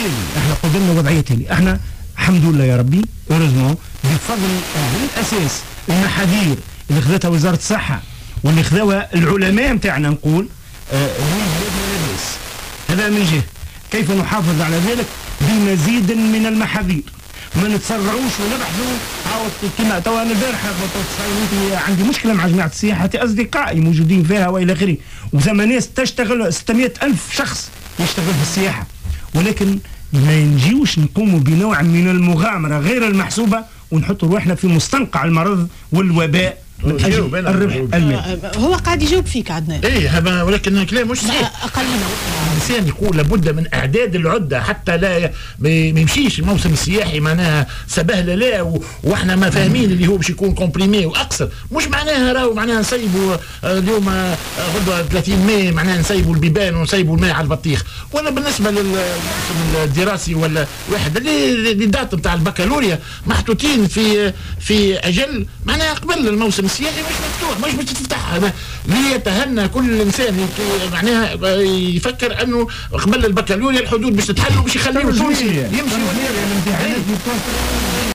تالي، احنا قدرنا وضعيه تالي، احنا الحمد لله يا ربي اوريزمون بفضل بالاساس المحاذير اللي خذتها وزاره الصحه واللي خذوها العلماء نتاعنا نقول هذا من جهه. كيف نحافظ على ذلك؟ بمزيد من المحاذير، ما نتسرعوش ونبحثوا. كما توا انا البارحه عندي مشكله مع جماعه السياحه، اصدقائي موجودين فيها والى اخره، وزعما ناس تشتغل 600,000 شخص يشتغل في السياحه، ولكن ما نجيوش نقوموا بنوع من المغامره غير المحسوبه ونحطوا روحنا في مستنقع المرض والوباء من اجل الربح المالي. هو قاعد يجاوب فيك عدنان. ايه هذا، ولكن الكلام مش صحيح. اقل منه الانسان يقول لابد من اعداد العده حتى لا ما يمشيش الموسم السياحي معناها سبهله لا واحنا ما فاهمين اللي هو باش يكون كومبريمي واقصر. مش معناها راهو معناها نسيبوا اليوم غدوه 30 ماي معناها نسيبوا البيبان ونسيبوا الماء على البطيخ. ولا بالنسبه للموسم الدراسي ولا واحد اللي دات نتاع البكالوريا محطوطين في اجل معناها قبل الموسم السياحي مش مفتوح، مش باش تفتحها. ليتهنى كل انسان معناها يفكر انه قبل البكالوريا الحدود باش تتحل وباش يخليوا التونسي يمشي